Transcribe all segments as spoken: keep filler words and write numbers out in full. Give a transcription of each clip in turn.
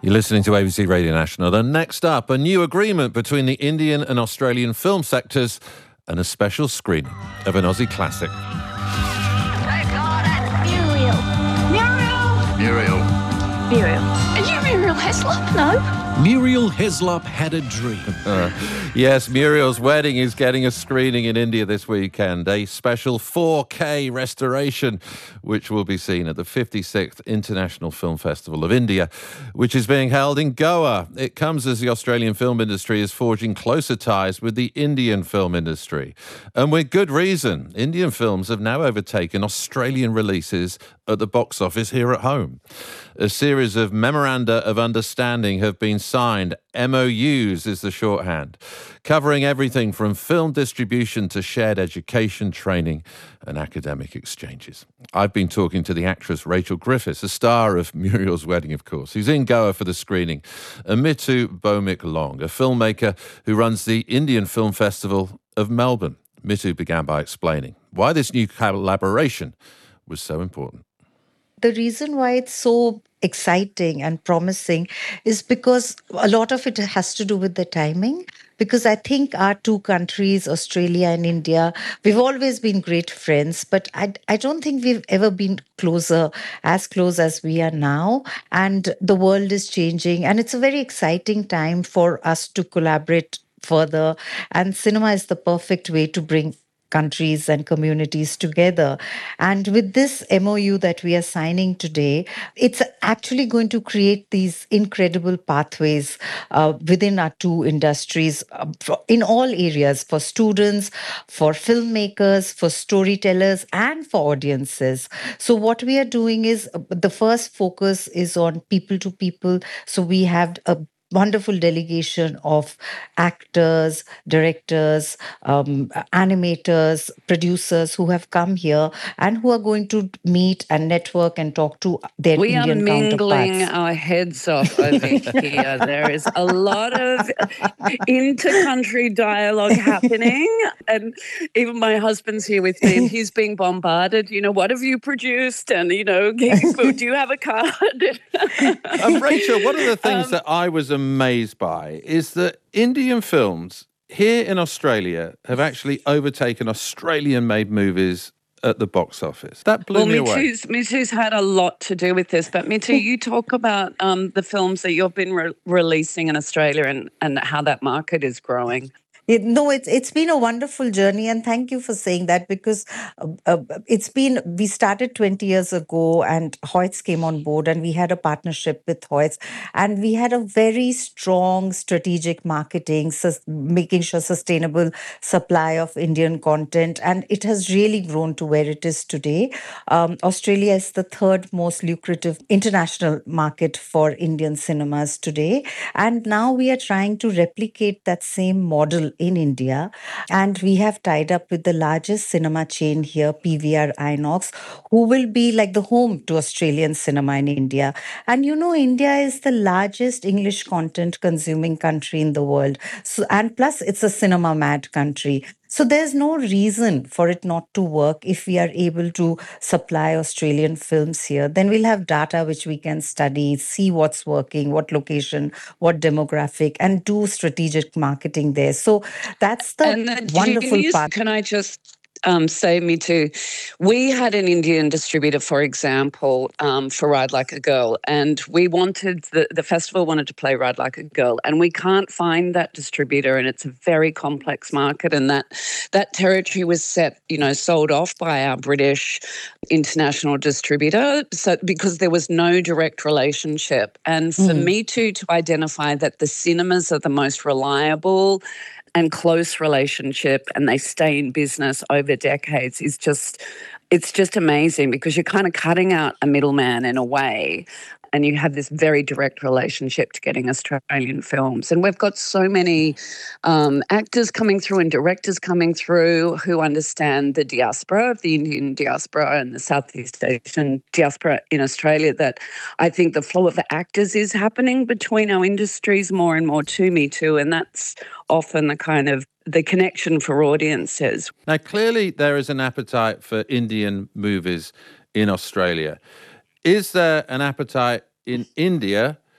You're listening to A B C Radio National. And next up, a new agreement between the Indian and Australian film sectors and a special screening of an Aussie classic. Muriel. Muriel. Muriel. Muriel. Are you Muriel Heslop? No. Muriel Heslop had a dream. Uh, yes, Muriel's Wedding is getting a screening in India this weekend, a special four K restoration, which will be seen at the fifty-sixth International Film Festival of India, which is being held in Goa. It comes as the Australian film industry is forging closer ties with the Indian film industry. And with good reason. Indian films have now overtaken Australian releases at the box office here at home. A series of memoranda of understanding have been signed. M O Us is the shorthand, covering everything from film distribution to shared education, training and academic exchanges. I've been talking to the actress Rachel Griffiths, a star of Muriel's Wedding, of course, who's in Goa for the screening, and Mittu Bhowmik Long, a filmmaker who runs the Indian Film Festival of Melbourne. Mittu began by explaining why this new collaboration was so important. The reason why it's so exciting and promising is because a lot of it has to do with the timing. Because I think our two countries, Australia and India, we've always been great friends, but I, I don't think we've ever been closer, as close as we are now. And the world is changing, and it's a very exciting time for us to collaborate further. And cinema is the perfect way to bring countries and communities together. And with this M O U that we are signing today, it's actually going to create these incredible pathways uh, within our two industries uh, for, in all areas, for students, for filmmakers, for storytellers, and for audiences. So what we are doing is uh, the first focus is on people to people. So we have a wonderful delegation of actors, directors, um, animators, producers who have come here and who are going to meet and network and talk to their we Indian counterparts. We are mingling our heads off over here. There is a lot of inter-country dialogue happening, and even my husband's here with me and he's being bombarded. You know, what have you produced? And, you know, do you have a card? um, Rachel, one of the things um, that I was amazed by is that Indian films here in Australia have actually overtaken Australian-made movies at the box office. That blew well, me away. Mittu's, Mittu's had a lot to do with this, but Mittu, you talk about um, the films that you've been re- releasing in Australia and, and how that market is growing. It, no, it's it's been a wonderful journey, and thank you for saying that, because uh, uh, it's been, we started twenty years ago and Hoyts came on board and we had a partnership with Hoyts, and we had a very strong strategic marketing, sus- making sure sustainable supply of Indian content, and it has really grown to where it is today. Um, Australia is the third most lucrative international market for Indian cinemas today, and now we are trying to replicate that same model in India, and we have tied up with the largest cinema chain here, P V R Inox, who will be like the home to Australian cinema in India. And you know, India is the largest English content consuming country in the world. So, and plus it's a cinema mad country. So there's no reason for it not to work if we are able to supply Australian films here. Then we'll have data which we can study, see what's working, what location, what demographic, and do strategic marketing there. So that's the and the wonderful genius, part. Can I just um, say, Mittu, we had an Indian distributor, for example, um, for Ride Like a Girl, and we wanted, the, the festival wanted to play Ride Like a Girl, and we can't find that distributor, and it's a very complex market, and that that territory was set, you know, sold off by our British international distributor, so because there was no direct relationship. And for Mm. me too, to identify that the cinemas are the most reliable and close relationship and they stay in business over decades is just, it's just amazing, because you're kind of cutting out a middleman in a way, and you have this very direct relationship to getting Australian films. And we've got so many um, actors coming through and directors coming through who understand the diaspora of the Indian diaspora and the Southeast Asian diaspora in Australia, that I think the flow of actors is happening between our industries more and more to me too. And that's often the kind of the connection for audiences. Now, clearly there is an appetite for Indian movies in Australia. Is there an appetite in India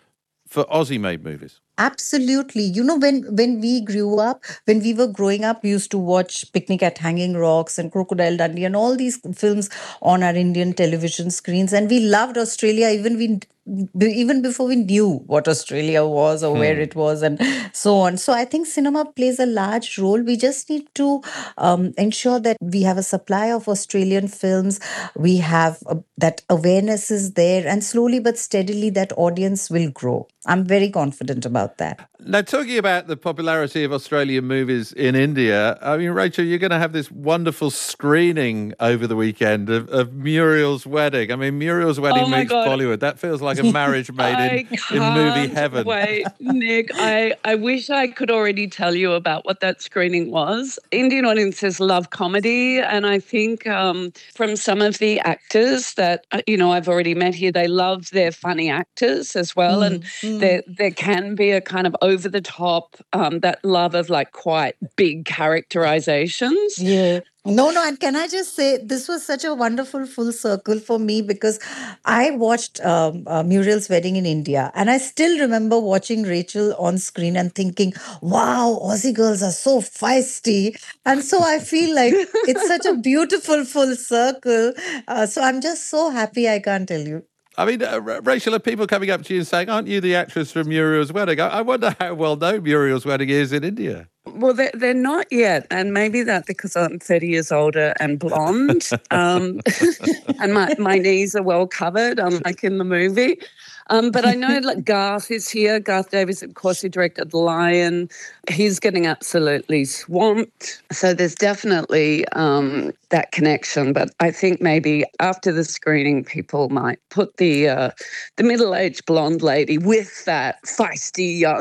for Aussie-made movies? Absolutely. You know, when when we grew up, when we were growing up, we used to watch Picnic at Hanging Rocks and Crocodile Dundee and all these films on our Indian television screens. And we loved Australia even we even before we knew what Australia was or hmm. where it was and so on. So I think cinema plays a large role. We just need to um, ensure that we have a supply of Australian films. We have a, that awareness is there, and slowly but steadily that audience will grow. I'm very confident about that. Now, talking about the popularity of Australian movies in India, I mean, Rachel, you're going to have this wonderful screening over the weekend of, of Muriel's Wedding. I mean, Muriel's Wedding oh meets God. Bollywood. That feels like a marriage made in, in movie heaven. Wait, Nick, I, I wish I could already tell you about what that screening was. Indian audiences love comedy, and I think um, from some of the actors that, you know, I've already met here, they love their funny actors as well, mm, and mm. There, there can be a kind of over the top, um, that love of like quite big characterizations. Yeah. No, no. And can I just say, this was such a wonderful full circle for me because I watched um, uh, Muriel's Wedding in India, and I still remember watching Rachel on screen and thinking, wow, Aussie girls are so feisty. And so I feel like it's such a beautiful full circle. Uh, so I'm just so happy, I can't tell you. I mean, uh, Rachel, are people coming up to you and saying, aren't you the actress from Muriel's Wedding? I, I wonder how well known Muriel's Wedding is in India. Well, they're, they're not yet, and maybe that's because I'm thirty years older and blonde, um, and my, my knees are well covered, unlike in the movie. Um, but I know like Garth is here. Garth Davis, of course, he directed The Lion. He's getting absolutely swamped. So there's definitely um, that connection. But I think maybe after the screening, people might put the uh, the middle-aged blonde lady with that feisty young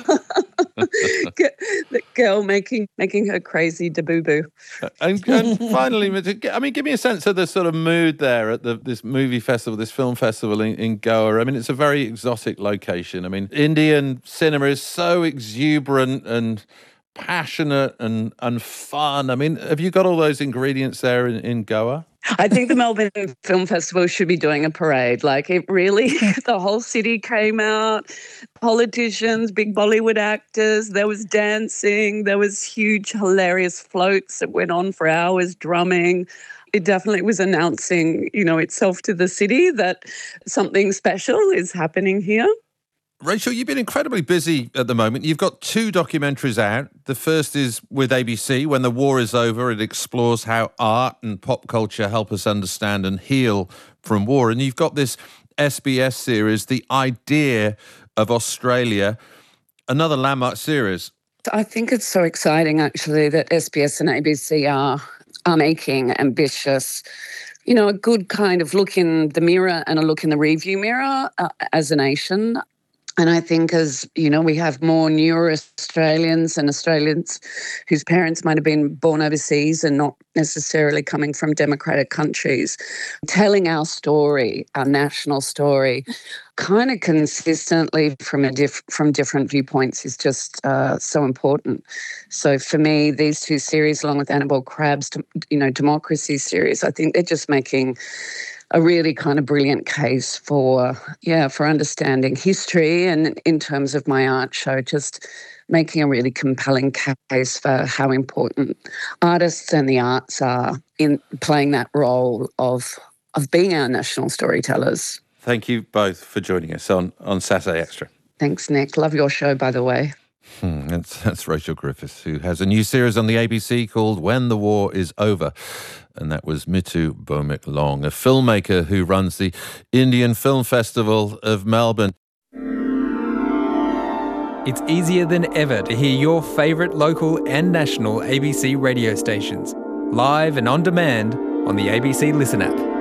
the girl making making her crazy debut. And, and finally, I mean, give me a sense of the sort of mood there at the, this movie festival, this film festival in, in Goa. I mean, it's a very exotic location. I mean, Indian cinema is so exuberant and passionate and, and fun. I mean, have you got all those ingredients there in, in Goa? I think the Melbourne Film Festival should be doing a parade. Like it really, the whole city came out, politicians, big Bollywood actors, there was dancing, there was huge, hilarious floats that went on for hours, drumming. It definitely was announcing, you know, itself to the city that something special is happening here. Rachel, you've been incredibly busy at the moment. You've got two documentaries out. The first is with A B C, When the War is Over. It explores how art and pop culture help us understand and heal from war. And you've got this S B S series, The Idea of Australia, another landmark series. I think it's so exciting, actually, that S B S and A B C are, are making ambitious, you know, a good kind of look in the mirror and a look in the rearview mirror uh, as a nation. And I think as, you know, we have more newer Australians and Australians whose parents might have been born overseas and not necessarily coming from democratic countries, telling our story, our national story, kind of consistently from a diff- from different viewpoints is just uh, so important. So for me, these two series, along with Annabelle Crabb's, you know, Democracy series, I think they're just making a really kind of brilliant case for, yeah, for understanding history, and in terms of my art show, just making a really compelling case for how important artists and the arts are in playing that role of of being our national storytellers. Thank you both for joining us on, on Saturday Extra. Thanks, Nick. Love your show, by the way. Hmm, that's, that's Rachel Griffiths, who has a new series on the A B C called When the War is Over. And that was Mittu Bhowmik Long, a filmmaker who runs the Indian Film Festival of Melbourne. It's easier than ever to hear your favourite local and national A B C radio stations, live and on demand on the A B C Listen app.